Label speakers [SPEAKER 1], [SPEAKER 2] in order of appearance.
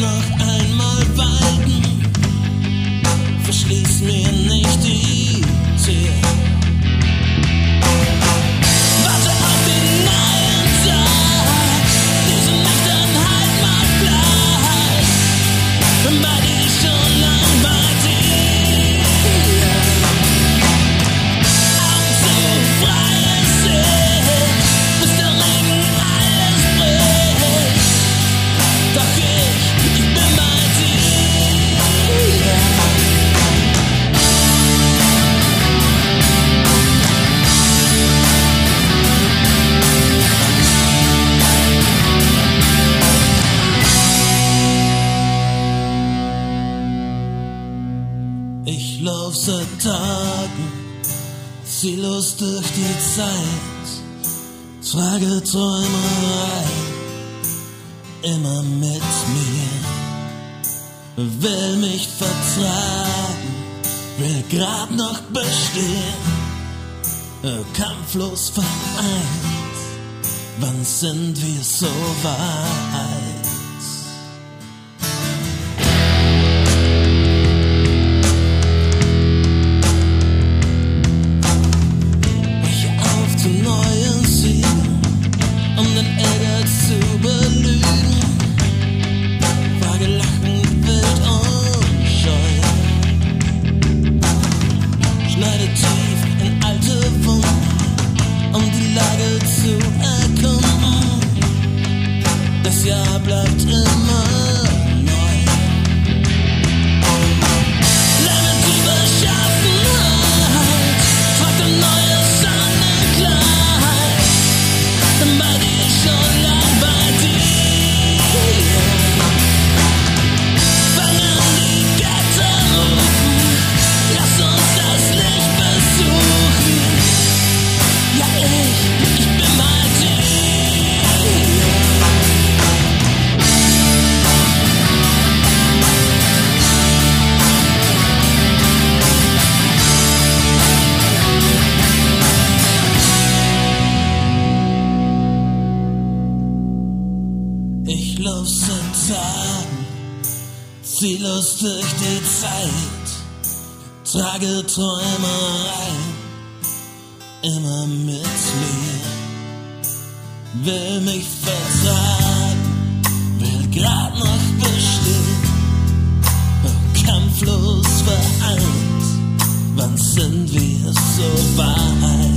[SPEAKER 1] noch einmal walten. Verschließ mir nicht die Tür. Warte auf den neuen Tag, diese Nüchternheit macht Platz. Bin bei dir schon lang bei dir. Augen zu, freie Sicht, bis der Regen alles bricht. Doch ich bin bei dir. Ich lauf seit Tagen ziellos durch die Zeit, trage Träumerei immer mit mir, will mich vertragen, will grad noch bestehen, kampflos vereint, wann sind wir so weit? Neuen Siegen, um den Ehrgeiz zu belügen, wage lachend, wild und scheu, schneide tief in alte Wunden, um die Lage zu erkunden. Das Jahr bleibt immer neu. Lerne die Beschaffenheit, trage neue Sonnenkleid. Bin bei dir schon lang bei dir. Fang an die Götter rufen, lass uns das Licht besuchen. Ja, ich bin bei dir. Ich lauf seit Tagen ziellos durch die Zeit, trage Träumereien immer mit mir, will mich vertragen, will grad noch bestehen, kampflos vereint, wann sind wir so weit?